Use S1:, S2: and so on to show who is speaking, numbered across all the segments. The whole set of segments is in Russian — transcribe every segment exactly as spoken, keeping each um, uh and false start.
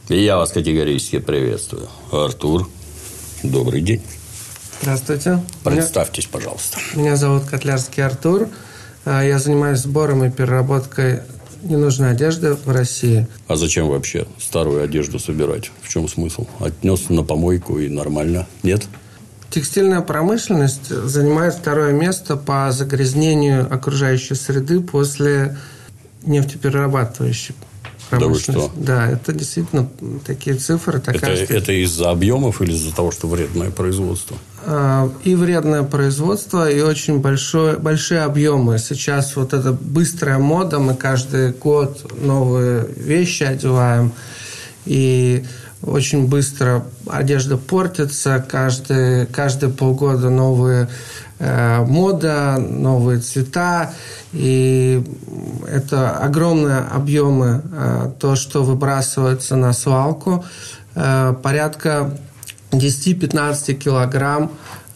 S1: И я вас категорически приветствую. Артур, добрый день.
S2: Здравствуйте.
S1: Представьтесь, пожалуйста.
S2: Меня зовут Котлярский Артур. Я занимаюсь сбором и переработкой ненужной одежды в России.
S1: А зачем вообще старую одежду собирать? В чем смысл? Отнес на помойку и нормально? Нет?
S2: Текстильная промышленность занимает второе место по загрязнению окружающей среды после нефтеперерабатывающей промышленности.
S1: Да вы что?
S2: Да, это действительно такие цифры. Такая
S1: это, это из-за объемов или из-за того, что вредное производство?
S2: И вредное производство, и очень большое, большие объемы. Сейчас вот эта быстрая мода, мы каждый год новые вещи одеваем, и очень быстро одежда портится, каждые, каждые полгода новые э, мода, новые цвета, и это огромные объемы, э, то, что выбрасывается на свалку, э, порядка десять-пятнадцать килограмм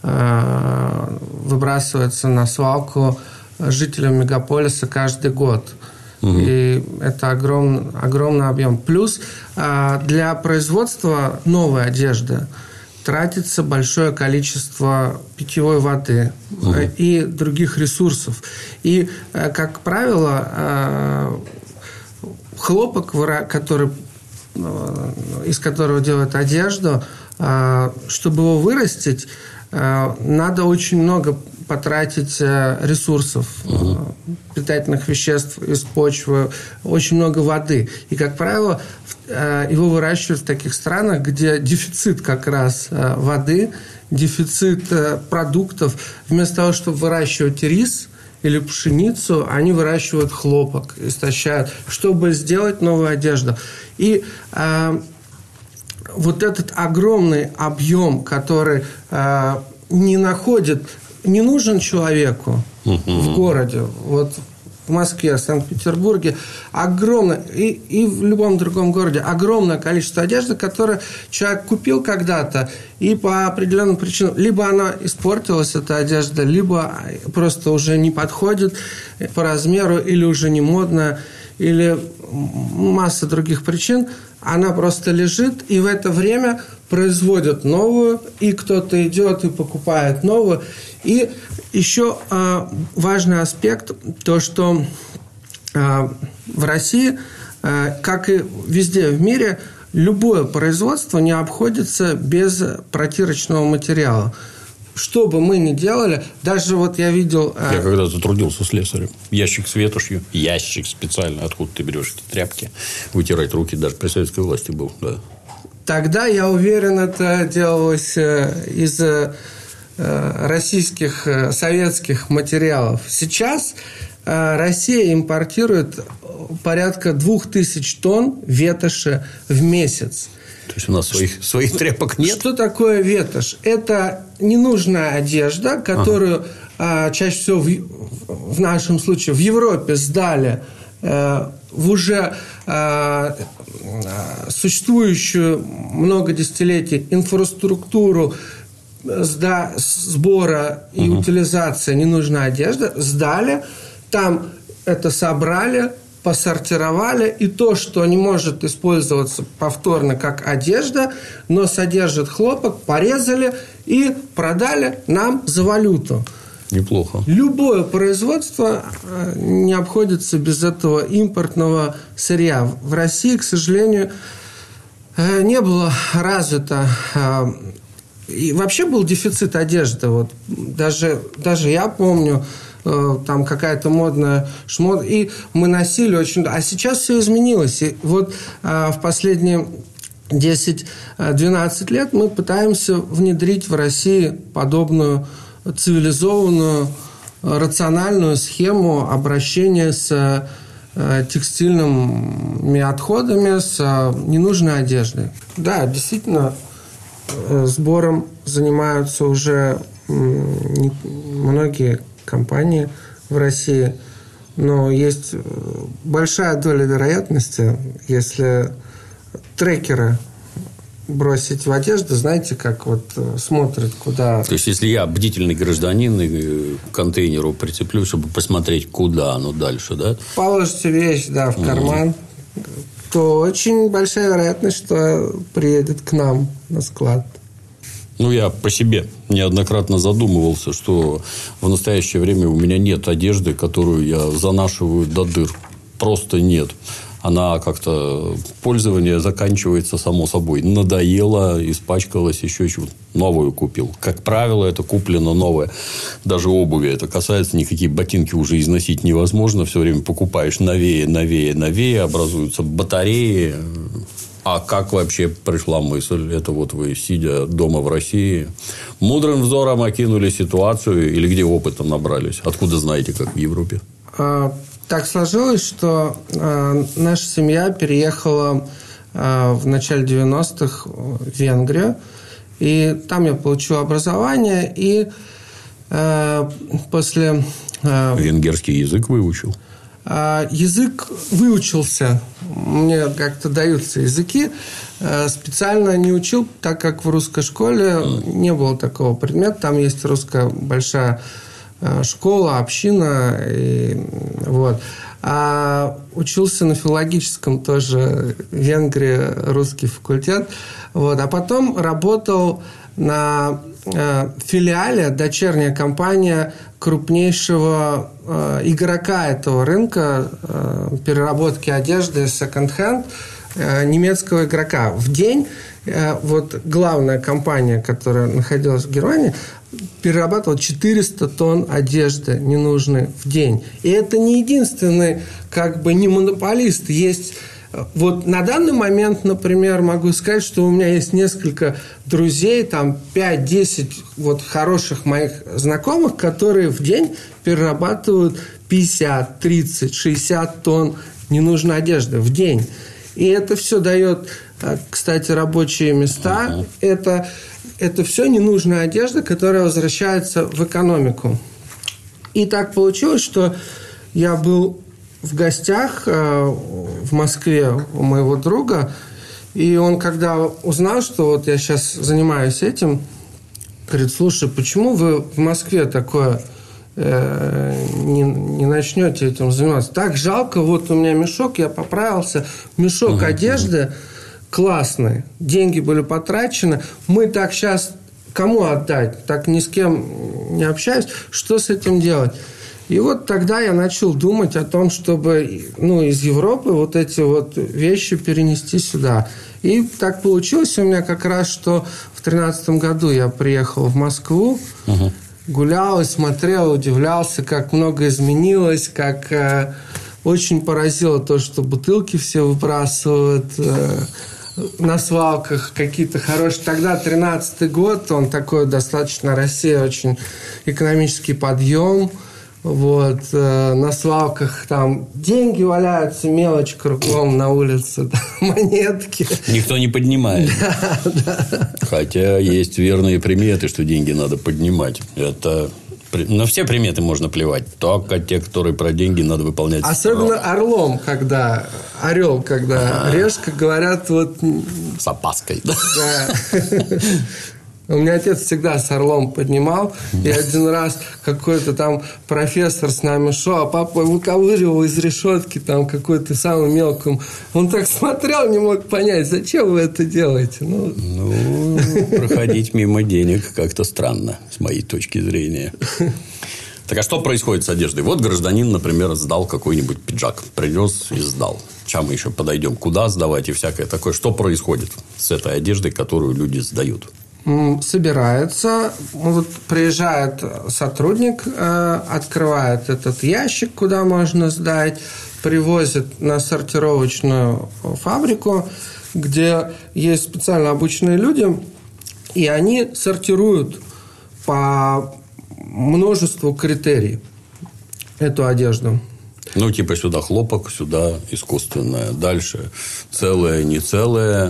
S2: э, выбрасывается на свалку жителям мегаполиса каждый год. Угу. И это огромный, огромный объем. Плюс э, для производства новой одежды тратится большое количество питьевой воды угу. э, и других ресурсов. И, э, как правило, э, хлопок, который, э, из которого делают одежду, э, чтобы его вырастить, э, надо очень много потратить ресурсов, угу. питательных веществ из почвы, очень много воды. И, как правило, его выращивают в таких странах, где дефицит как раз воды, дефицит продуктов. Вместо того, чтобы выращивать рис или пшеницу, они выращивают хлопок, истощают, чтобы сделать новую одежду. И э, вот этот огромный объем, который э, не находит... не нужен человеку uh-huh. в городе, вот в Москве, в Санкт-Петербурге, огромное, и, и в любом другом городе, огромное количество одежды, которое человек купил когда-то, и по определенным причинам, либо она испортилась, эта одежда, либо просто уже не подходит по размеру, или уже не модная, или масса других причин, она просто лежит, и в это время производят новую, и кто-то идет и покупает новую. И еще э, важный аспект, то, что э, в России, э, как и везде в мире, любое производство не обходится без протирочного материала. Что бы мы ни делали, даже вот я видел... Э...
S1: Я когда-то трудился слесарем. Ящик с ветошью, ящик специально, откуда ты берешь эти тряпки, вытирать руки, даже при советской власти был, да.
S2: Тогда, я уверен, это делалось из российских, советских материалов. Сейчас Россия импортирует порядка двух тысяч тонн ветоши в месяц.
S1: То есть у нас своих, своих тряпок нет?
S2: Что такое ветошь? Это ненужная одежда, которую ага. чаще всего в, в нашем случае в Европе сдали в уже э, существующую много десятилетий инфраструктуру сда, сбора и угу. утилизации ненужной одежды, сдали, там это собрали, посортировали, и то, что не может использоваться повторно как одежда, но содержит хлопок, порезали и продали нам за валюту.
S1: Неплохо.
S2: Любое производство не обходится без этого импортного сырья. В России, к сожалению, не было развито. И вообще был дефицит одежды. Вот даже, даже я помню, там какая-то модная шмотка. И мы носили очень... А сейчас все изменилось. И вот в последние десять-двенадцать лет мы пытаемся внедрить в России подобную цивилизованную, рациональную схему обращения с текстильными отходами, с ненужной одеждой. Да, действительно, сбором занимаются уже многие компании в России, но есть большая доля вероятности, если трекеры бросить в одежду, знаете, как вот смотрят, куда...
S1: То есть, если я бдительный гражданин и к контейнеру прицеплю, чтобы посмотреть, куда оно дальше, да?
S2: Положите вещь, да, в карман, mm-hmm. то очень большая вероятность, что приедет к нам на склад.
S1: Ну, я по себе неоднократно задумывался, что в настоящее время у меня нет одежды, которую я занашиваю до дыр. Просто нет. Она как-то пользование заканчивается само собой. Надоело, испачкалось, еще чего-то. Новую купил. Как правило, это куплено новое. Даже обуви это касается. Никакие ботинки уже износить невозможно. Все время покупаешь новее, новее, новее. Образуются батареи. А как вообще пришла мысль? Это вот вы, сидя дома в России, мудрым взором окинули ситуацию? Или где опыта набрались? Откуда знаете, как в Европе?
S2: Так сложилось, что э, наша семья переехала э, в начале девяностых в Венгрию. И там я получил образование. И э, после... Э,
S1: Венгерский язык выучил?
S2: Э, язык выучился. Мне как-то даются языки. Э, специально не учил, так как в русской школе не было такого предмета. Там есть русская большая... школа, община. И, вот. А учился на филологическом тоже в Венгрии, русский факультет. Вот. А потом работал на э, филиале, дочерняя компания крупнейшего э, игрока этого рынка э, переработки одежды секонд-хенд, э, немецкого игрока. В день э, вот главная компания, которая находилась в Германии, перерабатывал четыреста тонн одежды ненужной в день. И это не единственный, как бы, не монополист. Есть... Вот на данный момент, например, могу сказать, что у меня есть несколько друзей, там пять-десять вот хороших моих знакомых, которые в день перерабатывают пятьдесят, тридцать, шестьдесят тонн ненужной одежды в день. И это все дает, кстати, рабочие места. Uh-huh. Это, это все ненужная одежда, которая возвращается в экономику. И так получилось, что я был в гостях в Москве у моего друга, и он, когда узнал, что вот я сейчас занимаюсь этим, говорит: слушай, почему вы в Москве такое э, не, не начнете этим заниматься? Так жалко, вот у меня мешок, я поправился, мешок uh-huh, одежды uh-huh. классный, деньги были потрачены, мы так сейчас кому отдать? Так ни с кем не общаюсь, что с этим делать? И вот тогда я начал думать о том, чтобы, ну, из Европы вот эти вот вещи перенести сюда. И так получилось у меня как раз, что в тринадцатом году я приехал в Москву, uh-huh. гулял и смотрел, удивлялся, как много изменилось, как э, очень поразило то, что бутылки все выбрасывают э, на свалках, какие-то хорошие. Тогда тринадцатый год, он такой достаточно, Россия, очень экономический подъем. Вот, э, на свалках там деньги валяются, мелочь кругом на улице, монетки.
S1: Никто не поднимает.
S2: Да, да.
S1: Хотя есть верные приметы, что деньги надо поднимать. Это... На все приметы можно плевать. Только те, которые про деньги, надо выполнять.
S2: Особенно орлом, когда орел, когда А-а-а. режь, как говорят, вот...
S1: С опаской.
S2: Да. У меня отец всегда с орлом поднимал. И один раз какой-то там профессор с нами шел, а папа выковыривал из решетки там какой-то самый мелкий. Он так смотрел, не мог понять, зачем вы это делаете. Ну,
S1: ну проходить мимо денег как-то странно, с моей точки зрения. Так, а что происходит с одеждой? Вот гражданин, например, сдал какой-нибудь пиджак. Принес и сдал. Сейчас мы еще подойдем, куда сдавать и всякое такое. Что происходит с этой одеждой, которую люди сдают?
S2: Собирается, вот приезжает сотрудник, открывает этот ящик, куда можно сдать, привозит на сортировочную фабрику, где есть специально обученные люди, и они сортируют по множеству критерий эту одежду.
S1: Ну, типа, сюда хлопок, сюда искусственное. Дальше целое, не целое.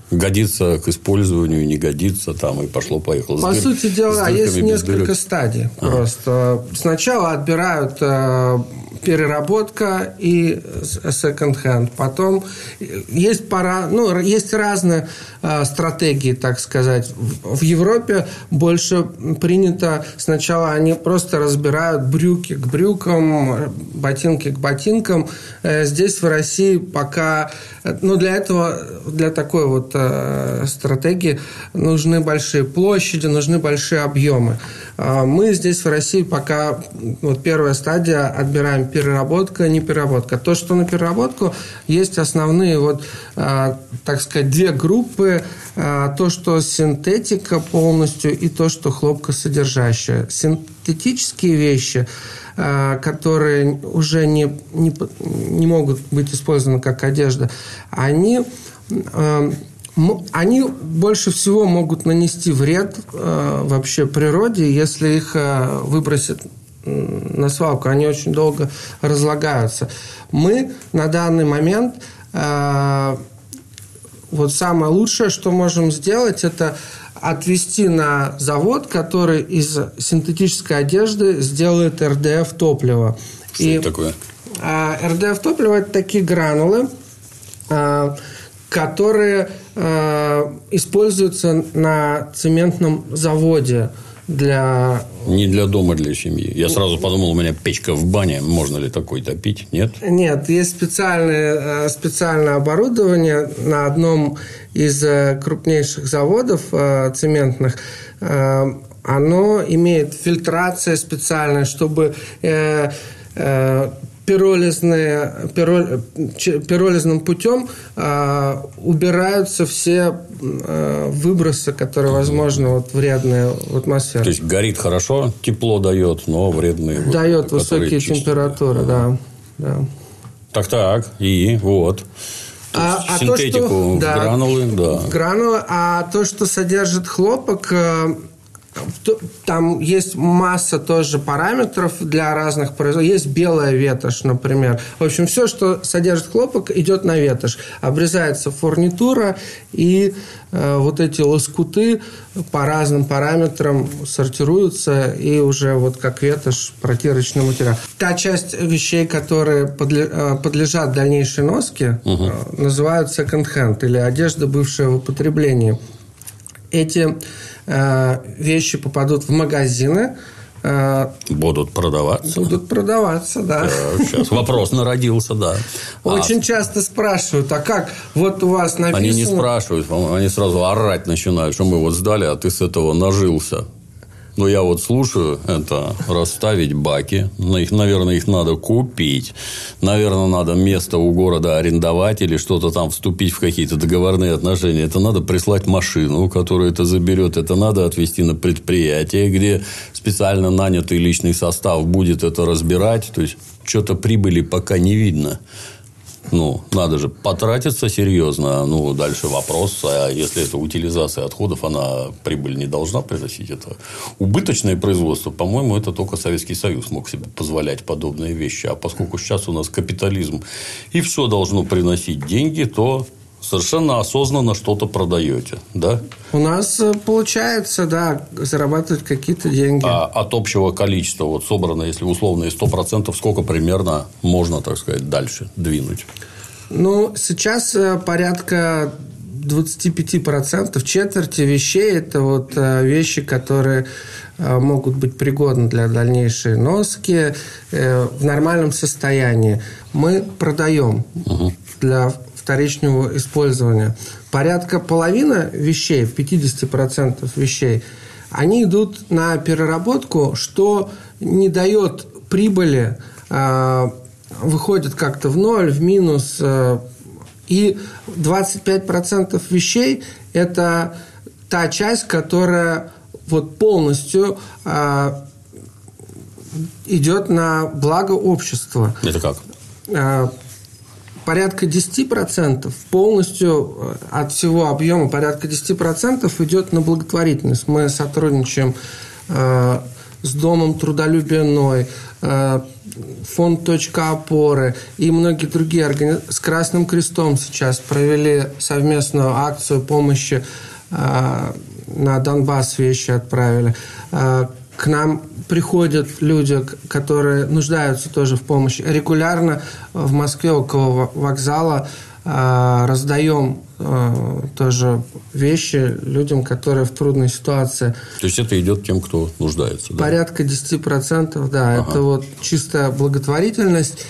S1: годится к использованию, не годится, там и пошло-поехало.
S2: По
S1: дыр,
S2: сути дела, есть несколько дырок. стадий. А. Просто сначала отбирают э, переработка и секонд-хенд. Потом есть пора, ну, есть разные э, стратегии, так сказать. В, в Европе больше принято сначала они просто разбирают брюки к брюкам, ботинки к ботинкам. Э, здесь в России пока, ну, для этого, для такой вот э, стратегии нужны большие площади, нужны большие объемы. Э, мы здесь в России пока, вот первая стадия, отбираем переработка, не переработка. То, что на переработку, есть основные, вот, э, так сказать, две группы. Э, то, что синтетика полностью, и то, что хлопкосодержащее. Синтетические вещи, э, которые уже не, не, не могут быть использованы как одежда, они, э, они больше всего могут нанести вред э, вообще природе, если их э, выбросят на свалку. Они очень долго разлагаются. Мы на данный момент э, вот самое лучшее, что можем сделать, это отвезти на завод, который из синтетической одежды сделает эр дэ эф топливо.
S1: Что И, это такое?
S2: Э, эр дэ эф топливо – это такие гранулы, э, которые э, используются на цементном заводе. Для...
S1: Не для дома, для семьи. Я сразу подумал, у меня печка в бане. Можно ли такой топить? Нет?
S2: Нет. Есть специальное, специальное оборудование на одном из крупнейших заводов цементных. Оно имеет фильтрацию специальную, чтобы пиролизные, пироль, пиролизным путем э, убираются все э, выбросы, которые, возможно, вот, вредные в атмосферу.
S1: То есть горит хорошо, тепло дает, но вредные.
S2: Дает высокие температуры, да. да.
S1: Так-так, и вот.
S2: А, а
S1: синтетику
S2: то, что,
S1: в
S2: да,
S1: гранулы, да.
S2: Гранулы, а то, что содержит хлопок, там есть масса тоже параметров для разных производств. Есть белая ветошь, например. В общем, все, что содержит хлопок, идет на ветошь. Обрезается фурнитура, и э, вот эти лоскуты по разным параметрам сортируются, и уже вот как ветошь протирочный материал. Та часть вещей, которые подлежат дальнейшей носке, угу. э, называют секонд-хенд, или одежда, бывшая в употреблении. Эти э, вещи попадут в магазины. Э,
S1: будут продаваться.
S2: Будут продаваться, да.
S1: Так, сейчас вопрос народился, да.
S2: Очень
S1: а...
S2: часто спрашивают, а как вот у вас написано...
S1: Они не спрашивают, они сразу орать начинают, что мы вот сдали, а ты с этого нажился. Но я вот слушаю, это расставить баки. Их, наверное, их надо купить. Наверное, надо место у города арендовать или что-то там вступить в какие-то договорные отношения. Это надо прислать машину, которая это заберет. Это надо отвезти на предприятие, где специально нанятый личный состав будет это разбирать. То есть, что-то прибыли пока не видно. Ну, надо же потратиться серьезно. Ну, дальше вопрос, а если это утилизация отходов, она прибыль не должна приносить? Это убыточное производство. По-моему, это только Советский Союз мог себе позволять подобные вещи. А поскольку сейчас у нас капитализм, и все должно приносить деньги, то совершенно осознанно что-то продаете, да?
S2: У нас получается, да, зарабатывать какие-то деньги.
S1: А от общего количества, вот собрано, если условно, сто процентов, сколько примерно можно, так сказать, дальше двинуть?
S2: Ну, сейчас порядка двадцать пять процентов, четверти вещей – это вот вещи, которые могут быть пригодны для дальнейшей носки в нормальном состоянии. Мы продаем угу. для вторичного использования. Порядка половины вещей, пятьдесят процентов вещей, они идут на переработку, что не дает прибыли, выходит как-то в ноль, в минус. И двадцать пять процентов вещей – это та часть, которая вот полностью идет на благо общества.
S1: Это как?
S2: Порядка десять процентов полностью от всего объема, порядка десять процентов идет на благотворительность. Мы сотрудничаем э, с Домом трудолюбия Ной, фонд «Точка опоры» и многие другие организации. С Красным Крестом сейчас провели совместную акцию помощи, на Донбасс вещи отправили. К нам приходят люди, которые нуждаются тоже в помощи. Регулярно в Москве около вокзала раздаем тоже вещи людям, которые в трудной ситуации.
S1: То есть это идет тем, кто нуждается, да?
S2: Порядка десять процентов, да. Ага. Это вот чистая благотворительность.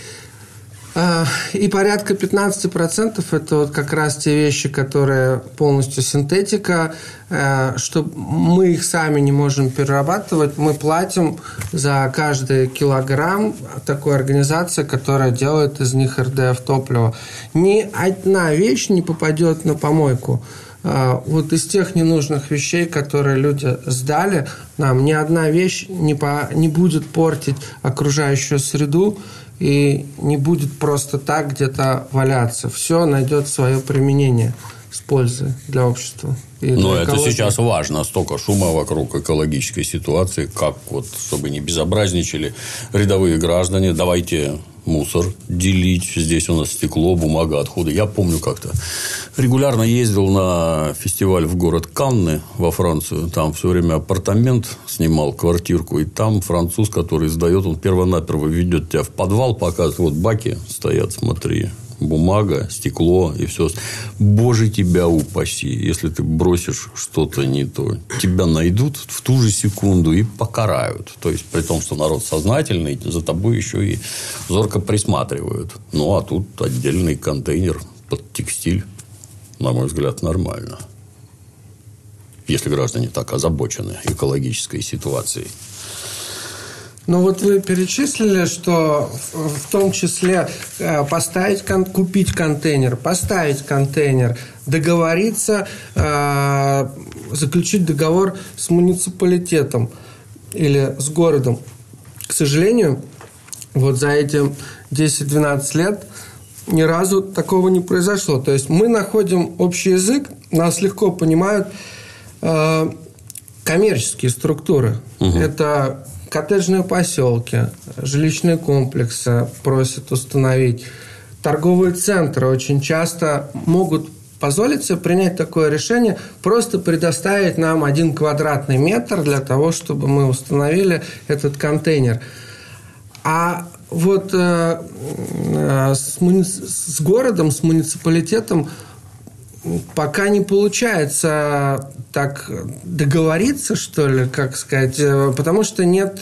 S2: И порядка пятнадцать процентов это вот как раз те вещи, которые полностью синтетика, что мы их сами не можем перерабатывать. Мы платим за каждый килограмм такой организации, которая делает из них эр дэ эф топливо. Ни одна вещь не попадет на помойку. Вот из тех ненужных вещей, которые люди сдали, нам ни одна вещь не, по, не будет портить окружающую среду и не будет просто так где-то валяться. Все найдет свое применение с пользой для общества.
S1: Но это сейчас важно. Столько шума вокруг экологической ситуации, как вот, чтобы не безобразничали рядовые граждане. Давайте мусор делить. Здесь у нас стекло, бумага, отходы. Я помню как-то регулярно ездил на фестиваль в город Канны во Францию. Там все время апартамент снимал, квартирку. И там француз, который сдает, он перво-наперво ведет тебя в подвал, показывает. Вот баки стоят, смотри. Бумага, стекло и все. Боже, тебя упаси. Если ты бросишь что-то не то, тебя найдут в ту же секунду и покарают. То есть, при том, что народ сознательный, за тобой еще и зорко присматривают. Ну, а тут отдельный контейнер под текстиль. На мой взгляд, нормально. Если граждане так озабочены экологической ситуацией.
S2: Ну, вот вы перечислили, что в том числе поставить, купить контейнер, поставить контейнер, договориться, заключить договор с муниципалитетом или с городом. К сожалению, вот за эти десять-двенадцать лет ни разу такого не произошло. То есть, мы находим общий язык, нас легко понимают коммерческие структуры. Угу. Это коттеджные поселки, жилищные комплексы просят установить. Торговые центры очень часто могут позволить себе принять такое решение, просто предоставить нам один квадратный метр для того, чтобы мы установили этот контейнер. А вот э, э, с, муни... с городом, с муниципалитетом пока не получается так договориться, что ли, как сказать, потому что нет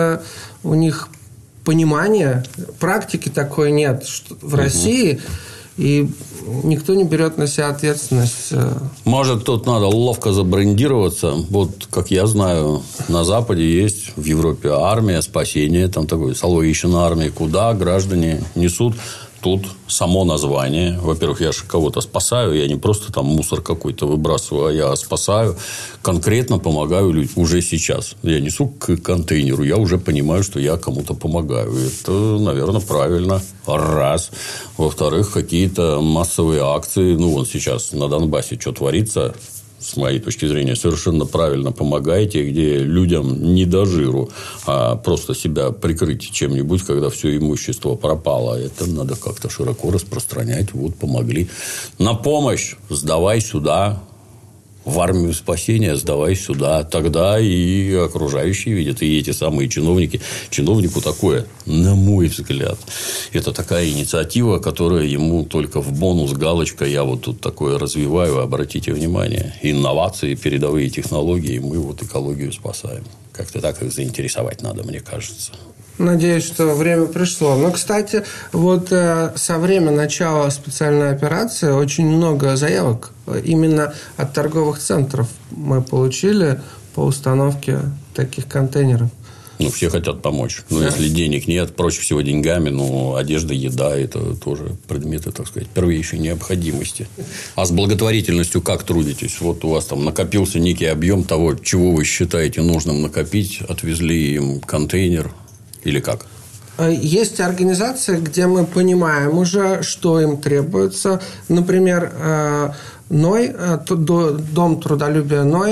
S2: у них понимания, практики такой нет в России, и никто не берет на себя ответственность.
S1: Может, тут надо ловко забрендироваться. Вот, как я знаю, на Западе есть, в Европе, армия спасения, там такой Salvation Army, куда граждане несут. Тут само название. Во-первых, я же кого-то спасаю. Я не просто там мусор какой-то выбрасываю, а я спасаю. Конкретно помогаю людям уже сейчас. Я несу к контейнеру. Я уже понимаю, что я кому-то помогаю. Это, наверное, правильно. Раз. Во-вторых, какие-то массовые акции. Ну, вот сейчас на Донбассе что творится, с моей точки зрения, совершенно правильно помогаете, где людям не до жиру, а просто себя прикрыть чем-нибудь, когда все имущество пропало. Это надо как-то широко распространять. Вот, помогли. На помощь сдавай сюда. В армию спасения сдавай сюда. Тогда и окружающие видят, и эти самые чиновники. Чиновнику такое, на мой взгляд, это такая инициатива, которая ему только в бонус, галочка. Я вот тут такое развиваю, обратите внимание. Инновации, передовые технологии, мы вот экологию спасаем. Как-то так их заинтересовать надо, мне кажется.
S2: Надеюсь, что время пришло. Но, кстати, вот э, со времени начала специальной операции очень много заявок именно от торговых центров мы получили по установке таких контейнеров.
S1: Ну, все хотят помочь. Но да. Если денег нет, проще всего деньгами, ну, одежда, еда – это тоже предметы, так сказать, первейшей необходимости. А с благотворительностью как трудитесь? Вот у вас там накопился некий объем того, чего вы считаете нужным накопить, отвезли им контейнер или как?
S2: Есть организации, где мы понимаем уже, что им требуется. Например, Ной, Дом трудолюбия Ной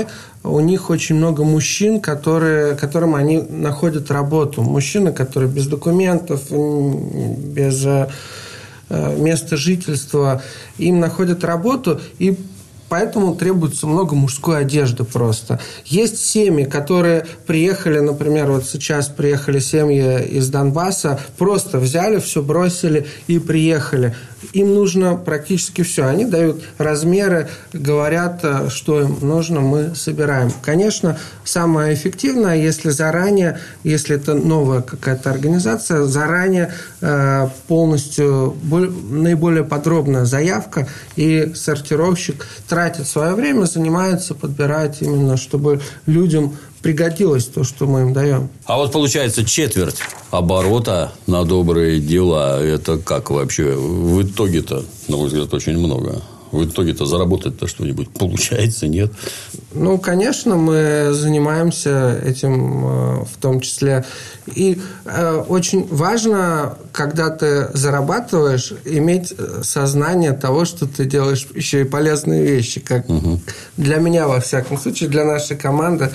S2: у них очень много мужчин, которые, которым они находят работу. Мужчины, которые без документов, без места жительства, им находят работу, и поэтому требуется много мужской одежды просто. Есть семьи, которые приехали, например, вот сейчас приехали семьи из Донбасса, просто взяли все, бросили и приехали. Им нужно практически все. Они дают размеры, говорят, что им нужно, мы собираем. Конечно, самое эффективное, если заранее, если это новая какая-то организация, заранее э, полностью более, наиболее подробная заявка, и сортировщик тратит свое время, занимается, подбирает именно, чтобы людям пригодилось то, что мы им даем.
S1: А вот получается четверть оборота на добрые дела. Это как вообще? В итоге-то, на мой взгляд, очень много. В итоге-то заработать-то что-нибудь получается, нет?
S2: Ну, конечно, мы занимаемся этим в том числе. И э, очень важно, когда ты зарабатываешь, иметь сознание того, что ты делаешь еще и полезные вещи. Как угу. Для меня, во всяком случае, для нашей команды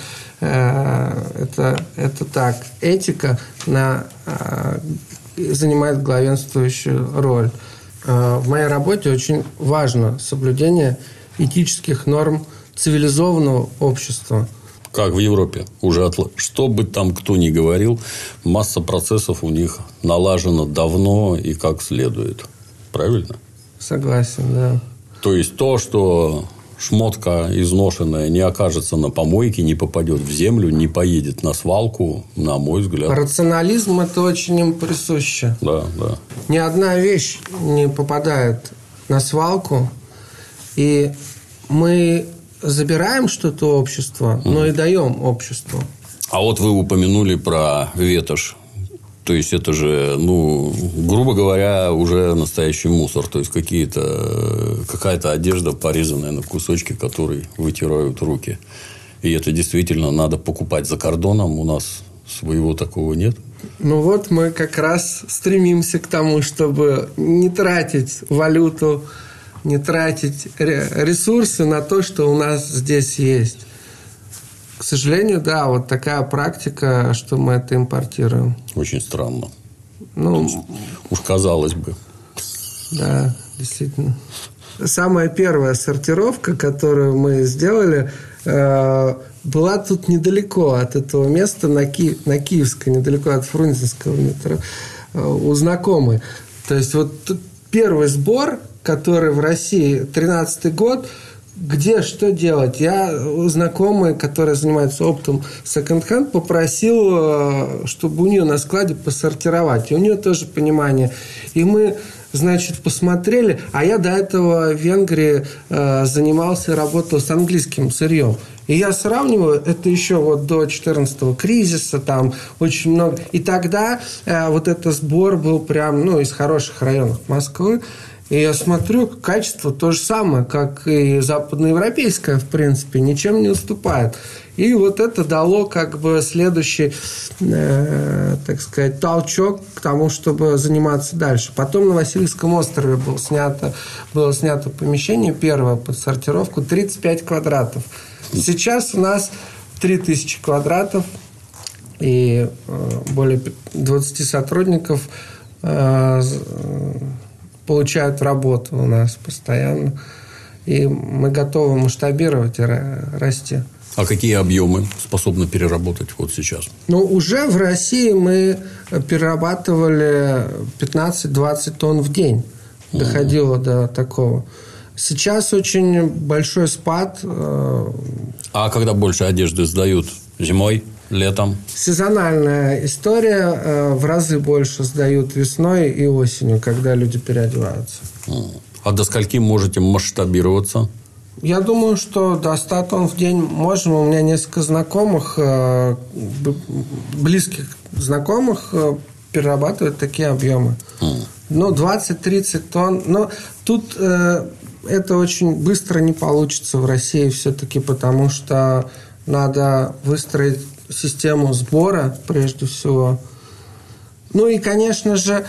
S2: э, это, это так. Этика на, э, занимает главенствующую роль. В моей работе очень важно соблюдение этических норм цивилизованного общества.
S1: Как в Европе. Уже отла... Что бы там кто ни говорил, масса процессов у них налажена давно и как следует. Правильно?
S2: Согласен, да.
S1: То есть, то, что шмотка изношенная не окажется на помойке, не попадет в землю, не поедет на свалку, на мой взгляд.
S2: Рационализм – это очень им присуще.
S1: Да, да.
S2: Ни одна вещь не попадает на свалку, и мы забираем что-то общество, но mm. и даем обществу.
S1: А вот вы упомянули про ветошь. То есть, это же, ну, грубо говоря, уже настоящий мусор. То есть, какие-то, какая-то одежда, порезанная на кусочки, которые вытирают руки. И это действительно надо покупать за кордоном. У нас своего такого нет.
S2: Ну, вот мы как раз стремимся к тому, чтобы не тратить валюту, не тратить ресурсы на то, что у нас здесь есть. К сожалению, да, вот такая практика, что мы это импортируем.
S1: Очень странно.
S2: Ну,
S1: уж казалось бы.
S2: Да, действительно. Самая первая сортировка, которую мы сделали, была тут недалеко от этого места, на, Ки... на Киевской, недалеко от Фрунзенского метро, у знакомой. То есть, вот первый сбор, который в России, тринадцатый год, где что делать? Я у знакомой, которая занимается оптом секонд-хенд, попросил, чтобы у нее на складе посортировать. И у нее тоже понимание. И мы, значит, посмотрели. А я до этого в Венгрии э, занимался, работал с английским сырьем. И я сравниваю, это еще вот до четырнадцатого кризиса, там очень много. И тогда э, вот этот сбор был прям, ну, из хороших районов Москвы. И я смотрю, качество то же самое, как и западноевропейское, в принципе, ничем не уступает. И вот это дало как бы следующий, э, так сказать, толчок к тому, чтобы заниматься дальше. Потом на Васильевском острове было снято, было снято помещение первое под сортировку, тридцать пять квадратов. Сейчас у нас три тысячи квадратов и э, более двадцати сотрудников э, получают работу у нас постоянно. И мы готовы масштабировать и расти.
S1: А какие объемы способны переработать вот сейчас?
S2: Ну, уже в России мы перерабатывали пятнадцать-двадцать тонн в день. Доходило mm. до такого. Сейчас очень большой спад.
S1: А когда больше одежды сдают? Зимой? Летом?
S2: Сезональная история. В разы больше сдают весной и осенью, когда люди переодеваются.
S1: А до скольки можете масштабироваться?
S2: Я думаю, что до ста тонн в день можем. У меня несколько знакомых, близких знакомых, перерабатывают такие объемы. Mm. Ну, двадцать-тридцать тонн. Но тут э, это очень быстро не получится в России все-таки, потому что надо выстроить систему сбора, прежде всего. Ну и, конечно же,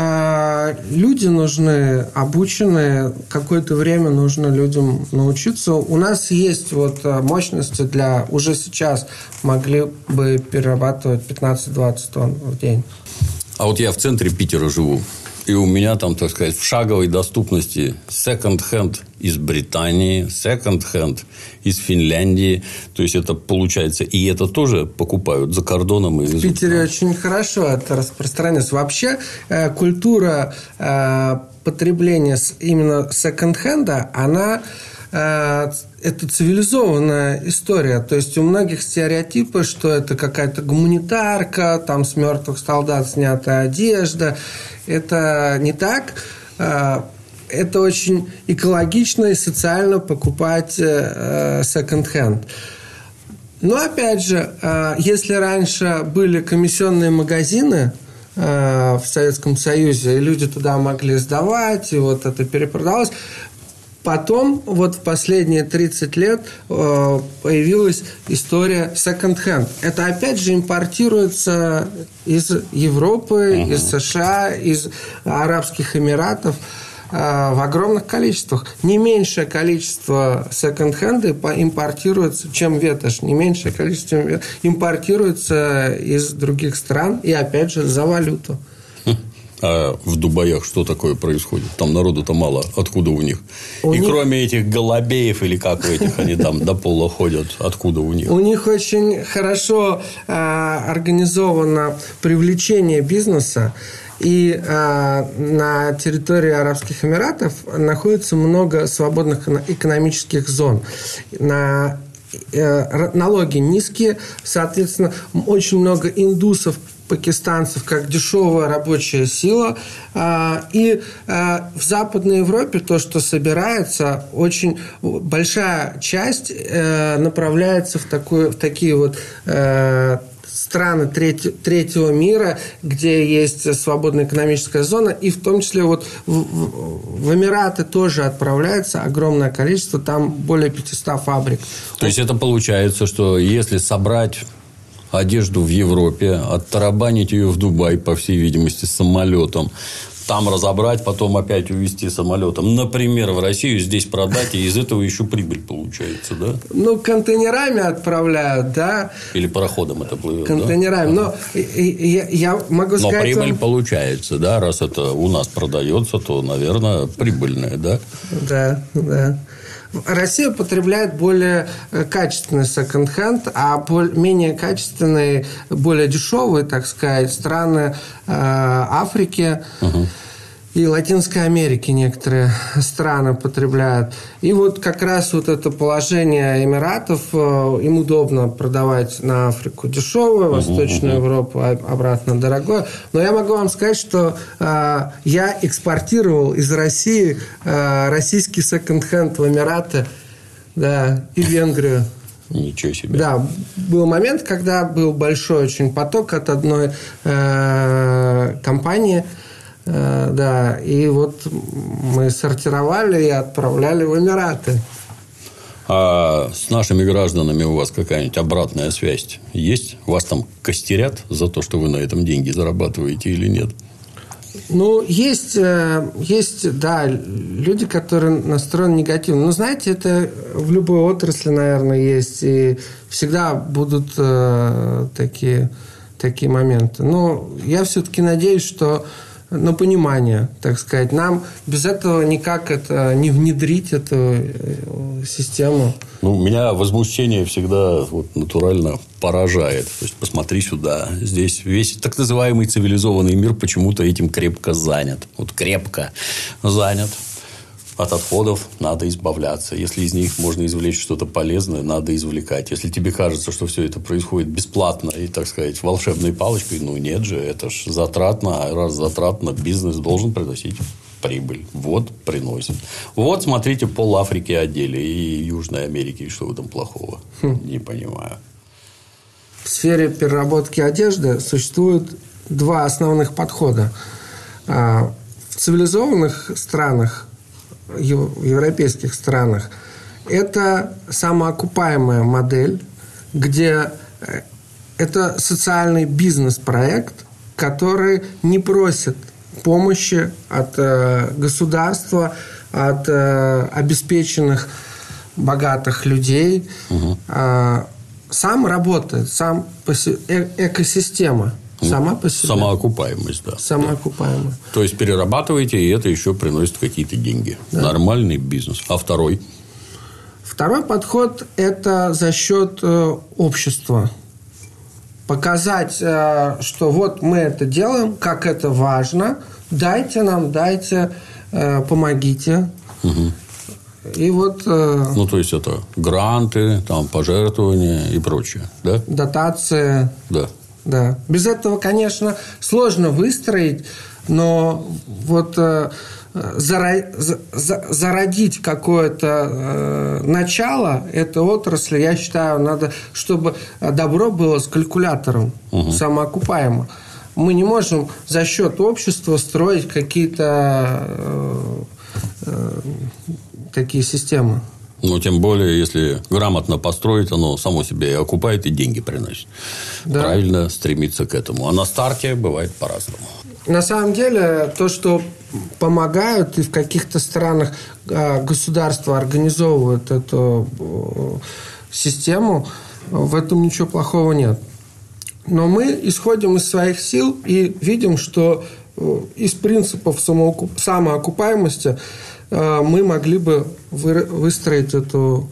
S2: люди нужны, обученные. Какое-то время нужно людям научиться. У нас есть вот мощности для... Уже сейчас могли бы перерабатывать пятнадцать-двадцать тонн в день.
S1: А вот я в центре Питера живу. И у меня там, так сказать, в шаговой доступности секонд-хенд из Британии, секонд-хенд из Финляндии. То есть, это получается... И это тоже покупают за кордоном. И
S2: в Питере очень хорошо это распространяется. Вообще, культура потребления именно секонд-хенда, она... это цивилизованная история. То есть, у многих стереотипы, что это какая-то гуманитарка, там с мертвых солдат снятая одежда. Это не так. Это очень экологично и социально покупать секонд-хенд. Но, опять же, если раньше были комиссионные магазины в Советском Союзе, и люди туда могли сдавать, и вот это перепродавалось, потом, вот в последние тридцать лет появилась история секонд-хенд. Это, опять же, импортируется из Европы, uh-huh. из США, из Арабских Эмиратов в огромных количествах. Не меньшее количество секонд-хенда импортируется, чем ветошь. Не меньшее количество импортируется из других стран. И, опять же, за валюту.
S1: А в Дубаях что такое происходит? Там народу-то мало. Откуда у них? У и них... кроме этих голубеев, или как у этих они там до пола ходят, откуда у них?
S2: У них очень хорошо э, организовано привлечение бизнеса. И э, на территории Арабских Эмиратов находится много свободных экономических зон. На э, налоги низкие, соответственно, очень много индусов, пакистанцев как дешевая рабочая сила. И в Западной Европе то, что собирается, очень большая часть направляется в, такую, в такие вот страны треть, третьего мира, где есть свободная экономическая зона, и в том числе вот в, в Эмираты тоже отправляется огромное количество, там более пятисот фабрик.
S1: То есть, это получается, что если собрать одежду в Европе, оттарабанить ее в Дубай, по всей видимости, самолетом, там разобрать, потом опять увезти самолетом, например, в Россию, здесь продать, и из этого еще прибыль получается, да?
S2: Ну, контейнерами отправляют, да.
S1: Или пароходом это плывет,
S2: контейнерами.
S1: Да?
S2: Но я, я могу сказать...
S1: Но прибыль
S2: вам...
S1: получается, да? Раз это у нас продается, то, наверное, прибыльная, да?
S2: Да, да. Россия потребляет более качественный секонд-хенд, а менее качественные, более дешевые, так сказать, страны Африки uh-huh. и Латинской Америки некоторые страны потребляют. И вот как раз вот это положение Эмиратов, им удобно продавать на Африку дешевое, Восточную uh-huh. Европу обратно дорогое. Но я могу вам сказать, что э, я экспортировал из России э, российский секонд-хенд в Эмираты, да, и в Венгрию.
S1: Ничего себе.
S2: Да, был момент, когда был большой очень поток от одной э, компании. Да, и вот мы сортировали и отправляли в Эмираты.
S1: А с нашими гражданами у вас какая-нибудь обратная связь есть? Вас там костерят за то, что вы на этом деньги зарабатываете или нет?
S2: Ну, есть, есть, да, люди, которые настроены негативно. Но, знаете, это в любой отрасли, наверное, есть. И всегда будут э, такие, такие моменты. Но я все-таки надеюсь, что на понимание, так сказать. Нам без этого никак это не внедрить, эту систему.
S1: Ну, меня возмущение всегда вот, натурально поражает. То есть, посмотри сюда. Здесь весь так называемый цивилизованный мир почему-то этим крепко занят. Вот крепко занят. От отходов надо избавляться. Если из них можно извлечь что-то полезное, надо извлекать. Если тебе кажется, что все это происходит бесплатно и, так сказать, волшебной палочкой, ну, нет же, это ж затратно. А раз затратно, бизнес должен приносить прибыль. Вот, приносит. Вот, смотрите, пол Африки одели и Южной Америки. И что в этом плохого? Хм. Не понимаю.
S2: В сфере переработки одежды существует два основных подхода. В цивилизованных странах, в европейских странах, это самоокупаемая модель, где это социальный бизнес-проект, который не просит помощи от э, государства, от э, обеспеченных богатых людей. Угу. А, сам работает, сам по себе, э, экосистема. Сама по себе.
S1: Самоокупаемость, да.
S2: Самоокупаемая.
S1: Да. То есть, перерабатываете, и это еще приносит какие-то деньги. Да. Нормальный бизнес. А второй?
S2: Второй подход – это за счет э, общества. Показать, э, что вот мы это делаем, как это важно. Дайте нам, дайте, э, помогите. Угу. И вот... Э,
S1: ну, то есть, это гранты, там, пожертвования и прочее, да?
S2: Дотации.
S1: Да.
S2: Да. Без этого, конечно, сложно выстроить, но вот э, зара, за, зародить какое-то э, начало этой отрасли, я считаю, надо, чтобы добро было с калькулятором, угу. самоокупаемо. Мы не можем за счет общества строить какие-то э, э, такие системы.
S1: Ну, тем более, если грамотно построить, оно само себе и окупает, и деньги приносит. Да. Правильно стремиться к этому. А на старте бывает по-разному.
S2: На самом деле, то, что помогают, и в каких-то странах государства организовывают эту систему, в этом ничего плохого нет. Но мы исходим из своих сил и видим, что из принципов самоокупаемости мы могли бы выстроить эту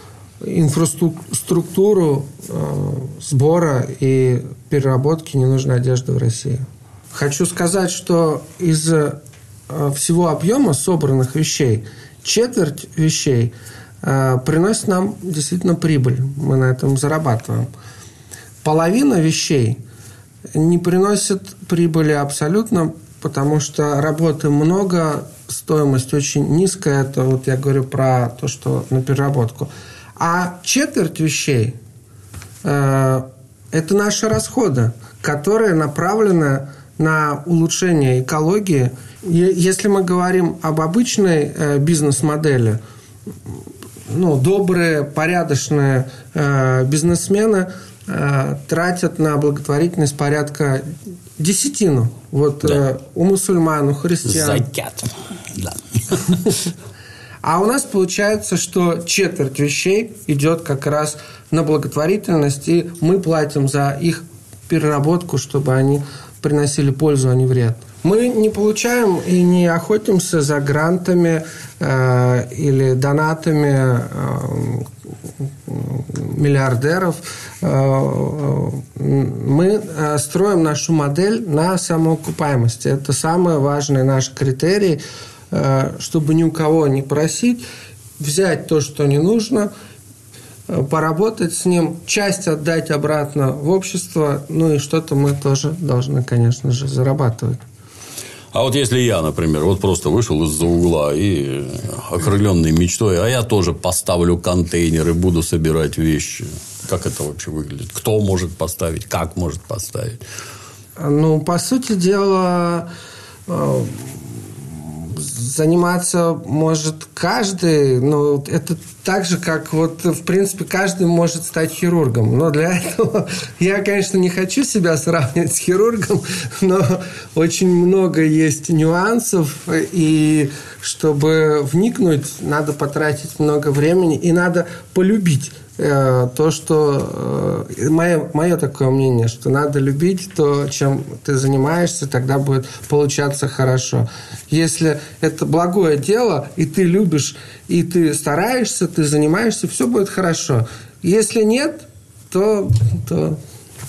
S2: инфраструктуру сбора и переработки ненужной одежды в России. Хочу сказать, что из всего объема собранных вещей четверть вещей приносит нам действительно прибыль. Мы на этом зарабатываем. Половина вещей не приносит прибыли абсолютно, потому что работы много, стоимость очень низкая. Это вот я говорю про то, что на переработку. А четверть вещей э, – это наши расходы, которые направлены на улучшение экологии. Если мы говорим об обычной э, бизнес-модели, ну, добрые, порядочные э, бизнесмены э, тратят на благотворительность порядка десятину. Вот да. э, у мусульман, у христиан.
S1: Закят. Да.
S2: А у нас получается, что четверть вещей идет как раз на благотворительность, и мы платим за их переработку, чтобы они приносили пользу, а не вред. Мы не получаем и не охотимся за грантами э, или донатами э, миллиардеров. Э, мы э, строим нашу модель на самоокупаемости. Это самый важный наш критерий, э, чтобы ни у кого не просить, взять то, что не нужно, поработать с ним, часть отдать обратно в общество, ну и что-то мы тоже должны, конечно же, зарабатывать.
S1: А вот если я, например, вот просто вышел из-за угла и окрыленный мечтой, а я тоже поставлю контейнеры, буду собирать вещи. Как это вообще выглядит? Кто может поставить? Как может поставить?
S2: Ну, по сути дела, заниматься может каждый, но это так же, как вот, в принципе, каждый может стать хирургом. Но для этого я, конечно, не хочу себя сравнивать с хирургом, но очень много есть нюансов, и чтобы вникнуть, надо потратить много времени, и надо полюбить то, что... Мое, мое такое мнение, что надо любить то, чем ты занимаешься, тогда будет получаться хорошо. Если это благое дело, и ты любишь, и ты стараешься, ты занимаешься, все будет хорошо. Если нет, то... то...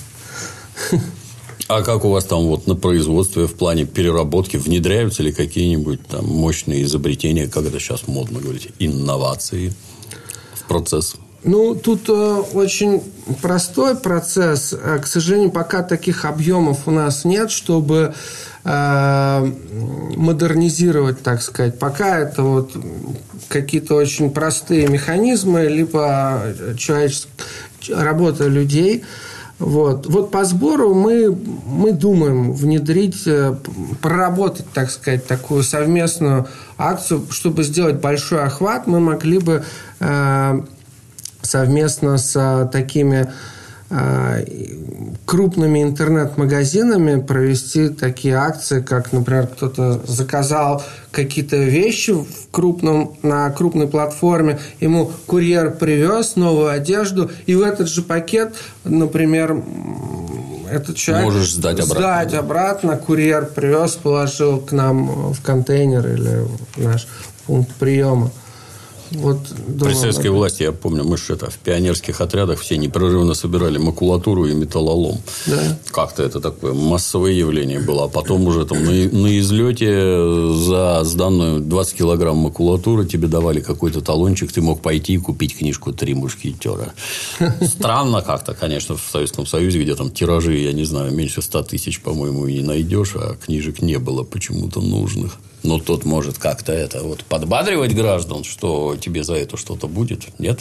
S1: А как у вас там вот на производстве в плане переработки внедряются ли какие-нибудь там мощные изобретения, как это сейчас модно говорить, инновации в процесс?
S2: Ну, тут э, очень простой процесс. К сожалению, пока таких объемов у нас нет, чтобы э, модернизировать, так сказать. Пока это вот какие-то очень простые механизмы, либо человеческая работа людей. Вот. Вот по сбору мы, мы думаем внедрить, проработать, так сказать, такую совместную акцию, чтобы сделать большой охват. Мы могли бы... Э, совместно с такими крупными интернет-магазинами провести такие акции, как, например, кто-то заказал какие-то вещи в крупном, на крупной платформе, ему курьер привез новую одежду, и в этот же пакет, например, этот человек
S1: можешь сдать обратно.
S2: Сдать обратно, курьер привез, положил к нам в контейнер или в наш пункт приема. Вот,
S1: При советской власти, я помню, мы же это в пионерских отрядах все непрерывно собирали макулатуру и металлолом.
S2: Да.
S1: Как-то это такое массовое явление было. А потом уже там на, на излете за сданную двадцать килограмм макулатуры тебе давали какой-то талончик, ты мог пойти и купить книжку «Три мушкетера». Странно как-то, конечно, в Советском Союзе, где там тиражи, я не знаю, меньше ста тысяч, по-моему, и не найдешь, а книжек не было почему-то нужных. Но тот может как-то это вот подбадривать граждан, что тебе за это что-то будет. Нет?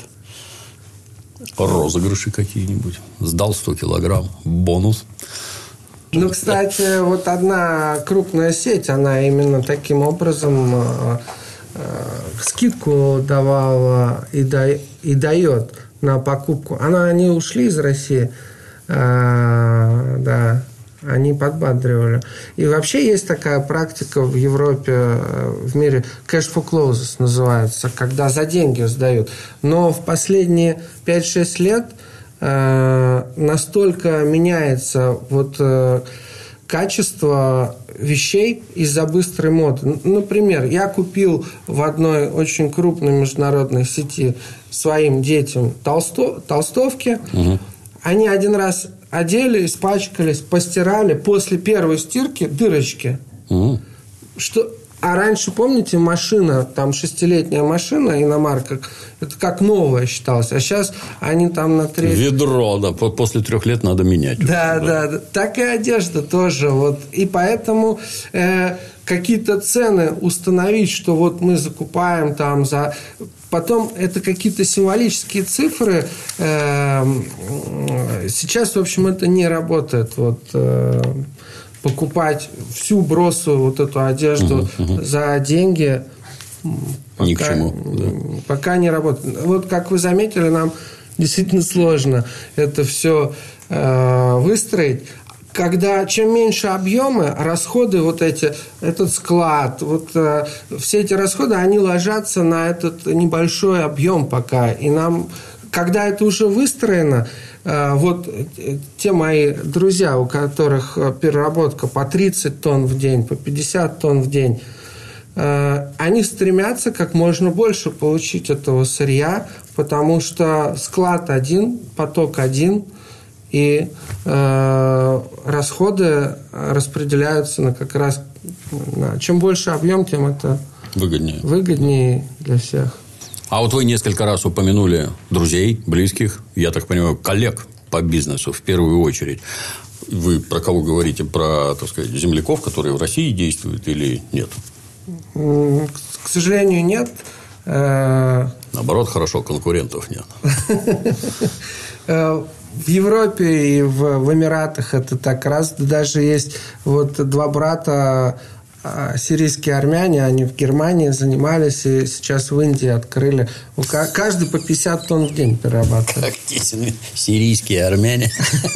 S1: Розыгрыши какие-нибудь. Сдал сто килограмм. Бонус.
S2: Ну, кстати, вот одна крупная сеть, она именно таким образом э, э, скидку давала и, да, и дает на покупку. Она, они ушли из России. Э, да. Они подбадривали. И вообще есть такая практика в Европе, в мире, cash for closes называется, когда за деньги сдают. Но в последние пять-шесть лет э, настолько меняется вот, э, качество вещей из-за быстрой моды. Например, я купил в одной очень крупной международной сети своим детям толсто, толстовки. Угу. Они один раз одели, испачкались, постирали. После первой стирки дырочки. Mm. Что... А раньше, помните, машина, там шестилетняя машина, иномарка, это как новая считалась. А сейчас они там на треть...
S1: Ведро, да, после трех лет надо менять.
S2: Да, да, да. Так и одежда тоже. Вот. И поэтому э, какие-то цены установить, что вот мы закупаем там за... Потом это какие-то символические цифры. Сейчас, в общем, это не работает. Вот, покупать всю бросу вот эту одежду угу, угу. за деньги пока,
S1: ни к чему. Да.
S2: Пока не работает. Вот, как вы заметили, нам действительно сложно это все выстроить. Когда чем меньше объемы, расходы вот эти, этот склад, вот э, все эти расходы, они ложатся на этот небольшой объем пока. И нам, когда это уже выстроено, э, вот э, те мои друзья, у которых переработка по тридцать тонн в день, по пятьдесят тонн в день, э, они стремятся как можно больше получить этого сырья, потому что склад один, поток один, и э, расходы распределяются на как раз... На, чем больше объем, тем это
S1: выгоднее.
S2: выгоднее для всех.
S1: А вот вы несколько раз упомянули друзей, близких, я так понимаю, коллег по бизнесу в первую очередь. Вы про кого говорите? Про, так сказать, земляков, которые в России действуют, или нет?
S2: К сожалению, нет.
S1: Наоборот, хорошо, конкурентов нет.
S2: В Европе и в, в Эмиратах это так раз. Даже есть вот два брата, сирийские армяне, они в Германии занимались и сейчас в Индии открыли. Каждый по пятьдесят тонн в день перерабатывает.
S1: Как тесные сирийские армяне.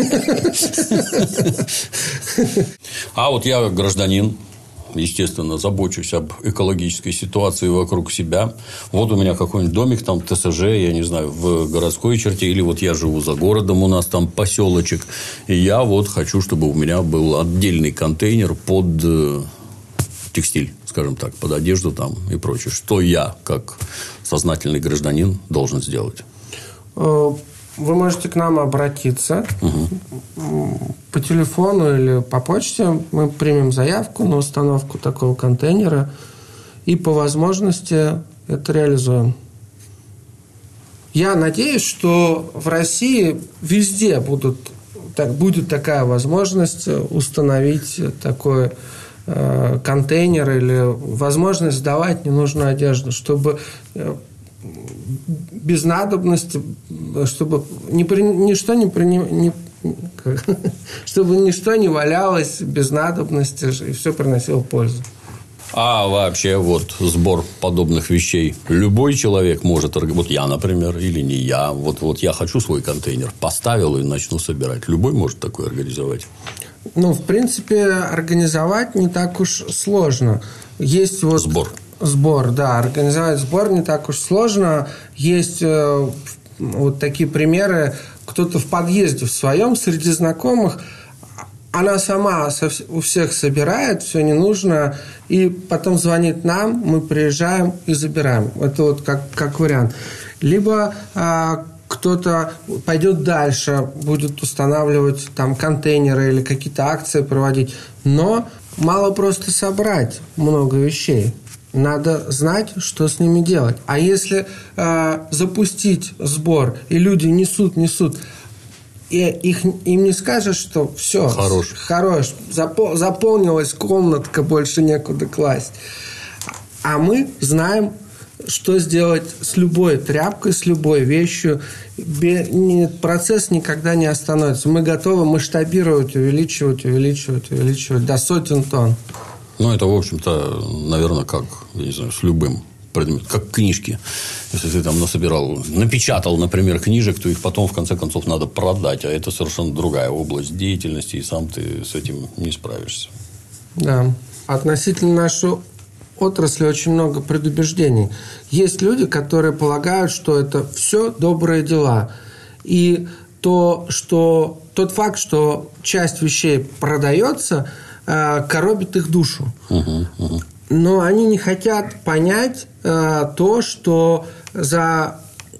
S1: А вот я гражданин. Естественно, забочусь об экологической ситуации вокруг себя. Вот у меня какой-нибудь домик, там ТСЖ, я не знаю, в городской черте. Или вот я живу за городом, у нас там поселочек. И я вот хочу, чтобы у меня был отдельный контейнер под текстиль, скажем так, под одежду там и прочее. Что я, как сознательный гражданин, должен сделать?
S2: Вы можете к нам обратиться угу. по телефону или по почте. Мы примем заявку на установку такого контейнера и по возможности это реализуем. Я надеюсь, что в России везде будут, так, будет такая возможность установить такой э, контейнер или возможность сдавать ненужную одежду, чтобы... Э, без надобности, чтобы ни, ничто не, не, чтобы ничто не валялось без надобности и все приносило пользу.
S1: А вообще вот сбор подобных вещей любой человек может, вот я, например, или не я, вот, вот я хочу свой контейнер, поставил и начну собирать. Любой может такое организовать?
S2: Ну, в принципе, организовать не так уж сложно. Есть вот...
S1: Сбор.
S2: Сбор, да. Организовать сбор не так уж сложно. Есть э, вот такие примеры. Кто-то в подъезде в своем, среди знакомых, она сама у всех собирает все ненужное, и потом звонит нам, мы приезжаем и забираем. Это вот как, как вариант. Либо а, кто-то пойдет дальше, будет устанавливать там контейнеры или какие-то акции проводить. Но мало просто собрать много вещей. Надо знать, что с ними делать. А если а, запустить сбор, и люди несут, несут, и их, им не скажешь, что все,
S1: хорош,
S2: хорош запол, заполнилась комнатка, больше некуда класть. А мы знаем, что сделать с любой тряпкой, с любой вещью. Процесс никогда не остановится. Мы готовы масштабировать, увеличивать, увеличивать, увеличивать до сотен тонн.
S1: Ну, это, в общем-то, наверное, как, я не знаю, с любым предметом, как книжки. Если ты там насобирал, напечатал, например, книжек, то их потом, в конце концов, надо продать. А это совершенно другая область деятельности, и сам ты с этим не справишься.
S2: Да. Относительно нашей отрасли очень много предубеждений. Есть люди, которые полагают, что это все добрые дела. И то, что, тот факт, что часть вещей продается, коробит их душу.
S1: Угу, угу.
S2: Но они не хотят понять э, то, что за,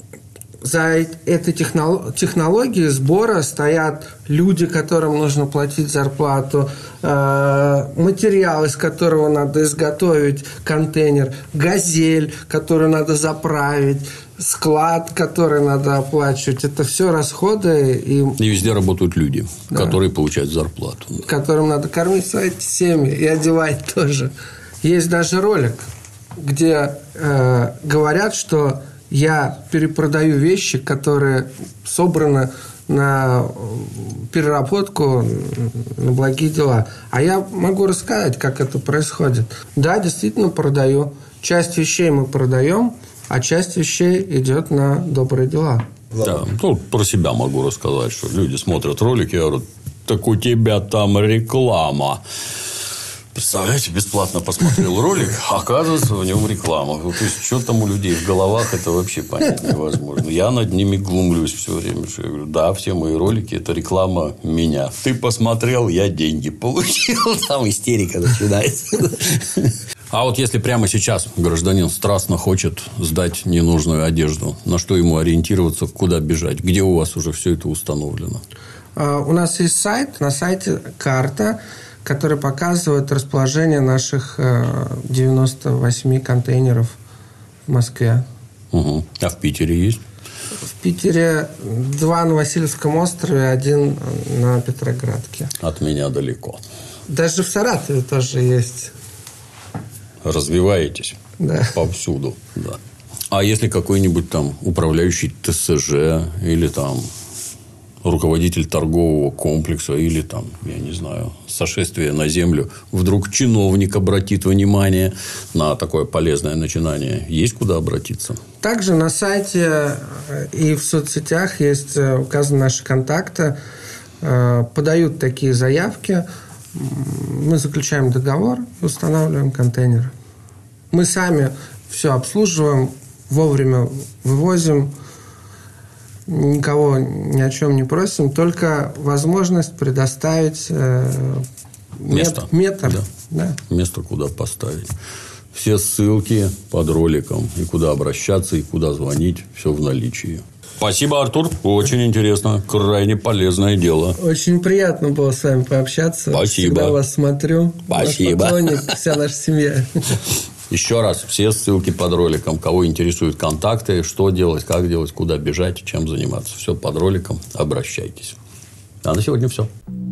S2: за этой технологией сбора стоят люди, которым нужно платить зарплату, э, материал, из которого надо изготовить контейнер, газель, которую надо заправить, склад, который надо оплачивать. Это все расходы. И,
S1: и везде работают люди, да, которые получают зарплату.
S2: Которым надо кормить свои семьи и одевать тоже. Есть даже ролик, где э, говорят, что я перепродаю вещи, которые собраны на переработку, на благие дела. А я могу рассказать, как это происходит. Да, действительно продаю. Часть вещей мы продаем, а часть вещей идет на добрые дела.
S1: Да, ну, про себя могу рассказать, что люди смотрят ролики и говорят, так у тебя там реклама. Представляете, бесплатно посмотрел ролик, а оказывается, в нем реклама. То есть, что там у людей в головах, это вообще понять невозможно. Я над ними глумлюсь все время. Что я говорю, да, все мои ролики – это реклама меня. Ты посмотрел, я деньги получил. Там истерика начинается. А вот если прямо сейчас гражданин страстно хочет сдать ненужную одежду, на что ему ориентироваться, куда бежать? Где у вас уже все это установлено?
S2: У нас есть сайт. На сайте карта, который показывает расположение наших девяноста восьми контейнеров в Москве.
S1: Угу. А в Питере есть?
S2: В Питере два на Васильевском острове, один на Петроградке.
S1: От меня далеко.
S2: Даже в Саратове тоже есть.
S1: Развиваетесь?
S2: Да.
S1: Повсюду. Да. А если какой-нибудь там управляющий ТСЖ или там руководитель торгового комплекса или там, я не знаю, сошествие на землю, вдруг чиновник обратит внимание на такое полезное начинание, есть куда обратиться?
S2: Также на сайте и в соцсетях есть указаны наши контакты, подают такие заявки, мы заключаем договор и устанавливаем контейнер. Мы сами все обслуживаем, вовремя вывозим, никого ни о чем не просим, только возможность предоставить э,
S1: место.
S2: метр.
S1: Да.
S2: Да.
S1: Место, куда поставить. Все ссылки под роликом, и куда обращаться, и куда звонить, все в наличии. Спасибо, Артур. Очень интересно. Крайне полезное дело.
S2: Очень приятно было с вами пообщаться.
S1: Спасибо.
S2: Всегда вас смотрю.
S1: Спасибо.
S2: Наш поклонник, вся наша семья.
S1: Еще раз, все ссылки под роликом. Кого интересуют контакты, что делать, как делать, куда бежать, чем заниматься. Все под роликом. Обращайтесь. А на сегодня все.